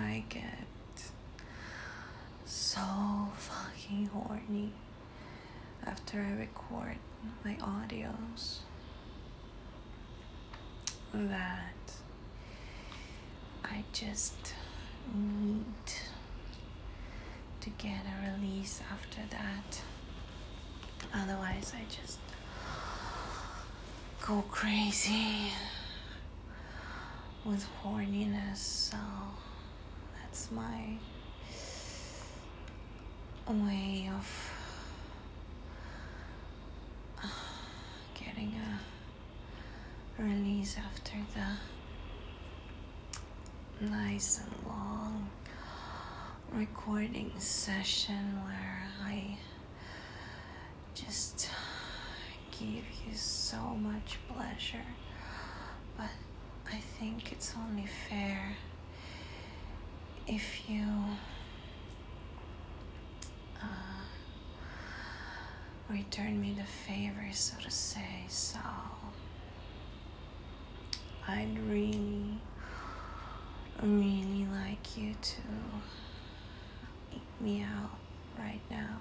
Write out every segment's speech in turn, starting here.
I get so fucking horny after I record my audios that I just need to get a release after that. Otherwise, I just go crazy with horniness. So that's my way of getting a release after the nice and long recording session where I just give you so much pleasure. But I think it's only fair if you return me the favor, so to say. So I'd really like you to eat me out right now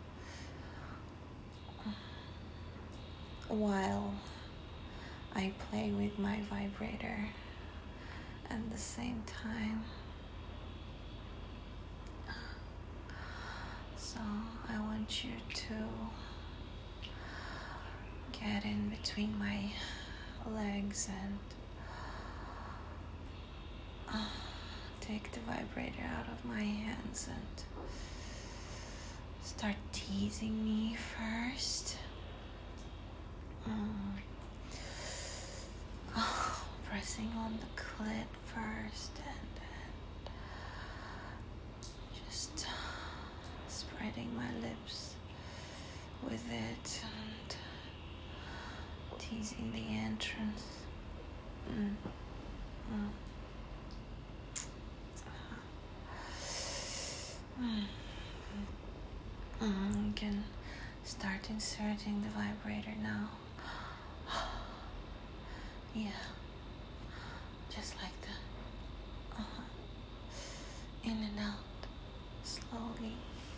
while I play with my vibrator at the same time. So I want you to get in between my legs and take the vibrator out of my hands and start teasing me first. Pressing on the clit first and just spreading my lips with it and teasing the entrance. You can start inserting the vibrator now. Yeah, just like that. In and out, slowly.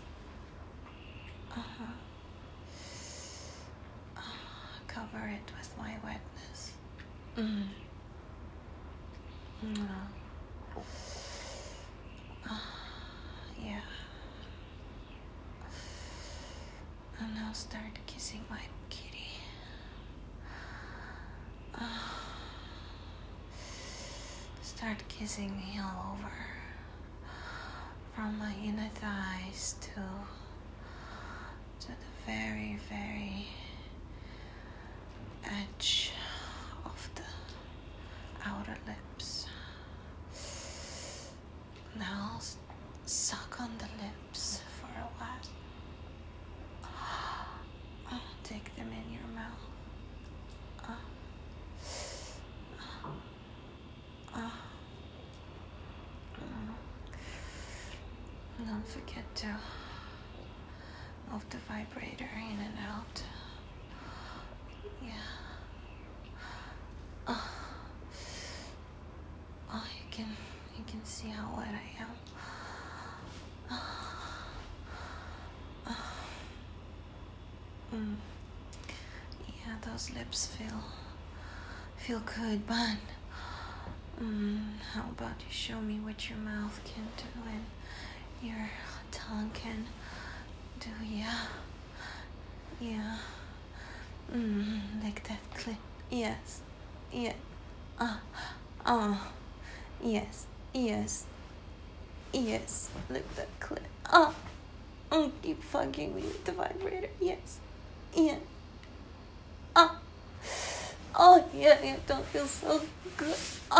Cover it with my wetness. Yeah. And now start kissing my kitty. Start kissing me all over, from my inner thighs to the very, very edge of the outer lips. Now suck on the lips for a while. Take them in your mouth. Don't forget to move the vibrator in and out. Yeah. You can see how wet I am. Yeah, those lips feel good, but how about you show me what your mouth can do and your tongue can do? Yeah. Like that clit. Yes. Yeah. Yes. Like that clit. Keep fucking me with the vibrator. Yes. Yeah. Yeah, don't feel so good.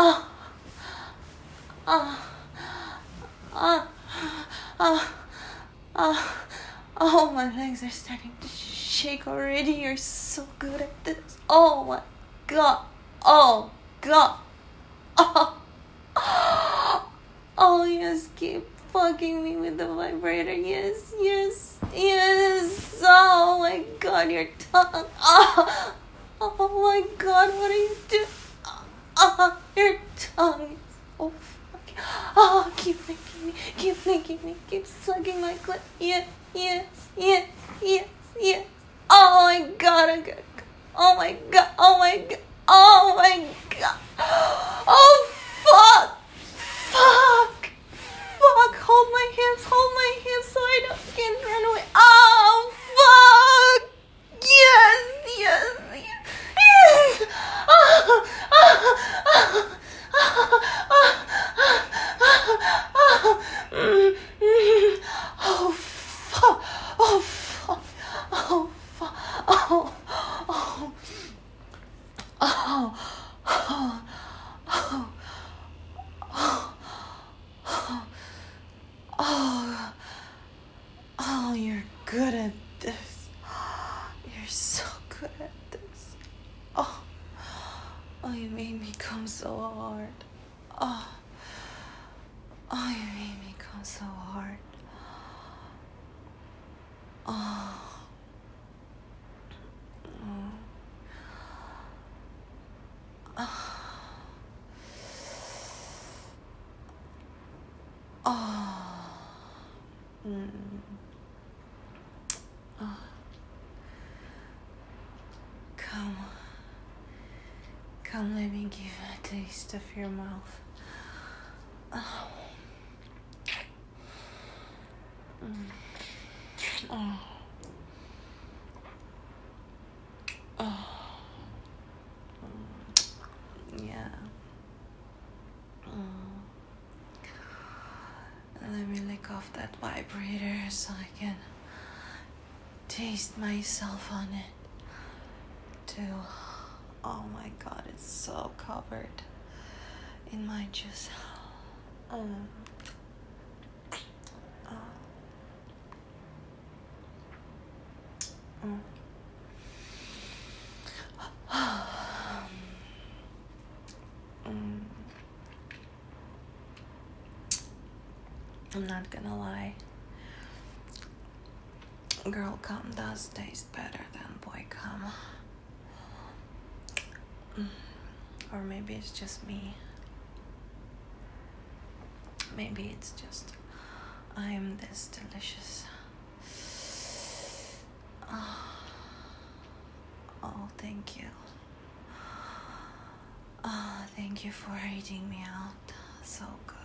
My legs are starting to shake already. You're so good at this. Oh my god. Oh god. Oh yes, keep fucking me with the vibrator. Yes. Oh my god, your tongue. Oh my god, what are you doing? Your tongue is so fucking Oh, keep licking me, keep sucking my clit. Yes, yes, yes, yes, yes. Oh my god, oh my god, oh my god, oh my god. Oh fuck, fuck, fuck. Hold my hips so I can't run away. Oh fuck. Yes, yes, yes, yes. Oh, oh, oh, oh fuck, oh fuck, oh fuck, oh, oh, oh, oh, oh, oh, you're good at this. You're so good at this. Oh, oh, you made me come so hard. Oh, oh, you made me come so hard. Oh, oh, oh, oh. Come, let me give a taste of your mouth. Oh. Oh. Oh. Yeah. Let me lick off that vibrator so I can taste myself on it too. Oh my god, it's so covered in my juice. Oh. I'm not gonna lie. Girl cum does taste better than boy cum. Or maybe it's just me. Maybe it's just I'm this delicious. Oh, thank you. Oh, thank you for eating me out. So good.